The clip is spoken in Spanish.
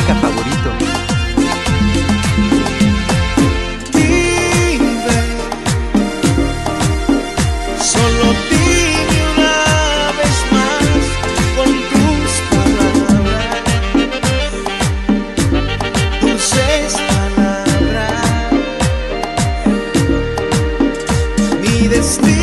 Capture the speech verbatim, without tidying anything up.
música favorito. Dime, solo dime una vez más con tus palabras, dulces palabras, mi destino.